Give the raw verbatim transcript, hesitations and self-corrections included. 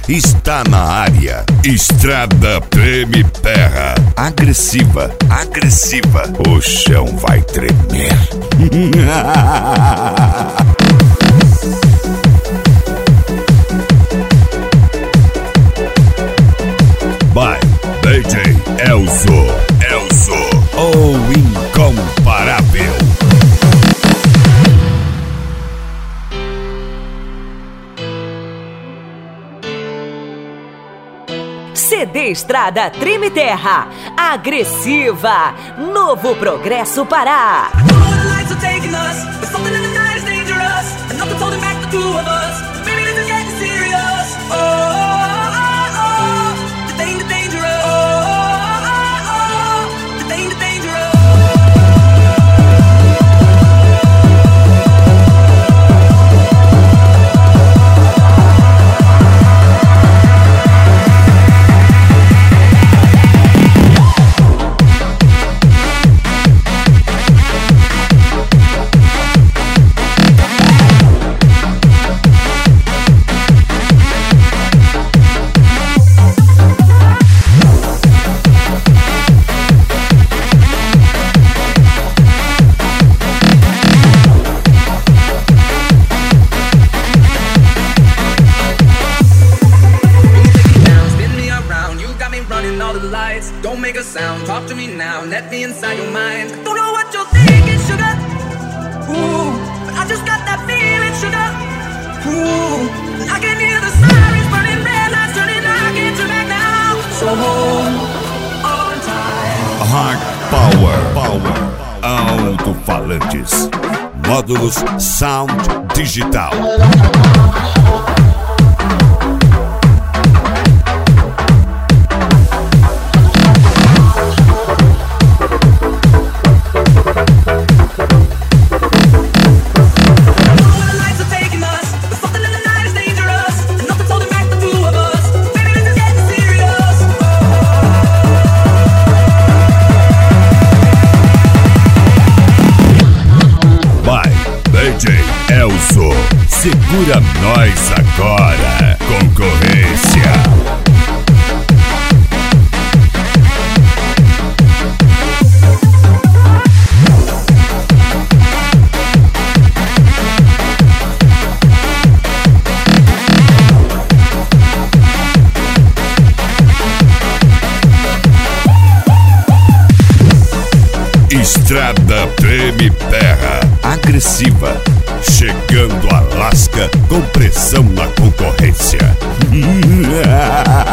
está na área. Estrada Treme Terra. Agressiva, agressiva. O chão vai tremer. By D J Elzo. Elzo, o incomparável. C D Estrada Treme Terra. Agressiva. Novo Progresso Pará. Don't make a sound, talk to me now, let me inside your mind. Don't know what you're thinking, sugar. Ooh, but I just got that feeling, sugar. Ooh, I can hear the sirens burning, red lights turning, I can't turn back now. So hold on tight. Hard Power, Power, alto-falantes, módulos Sound Digital. Elzo, segura nós agora, concorrência. Estrada Treme Terra. Agressiva. Chegando a Alasca com pressão na concorrência.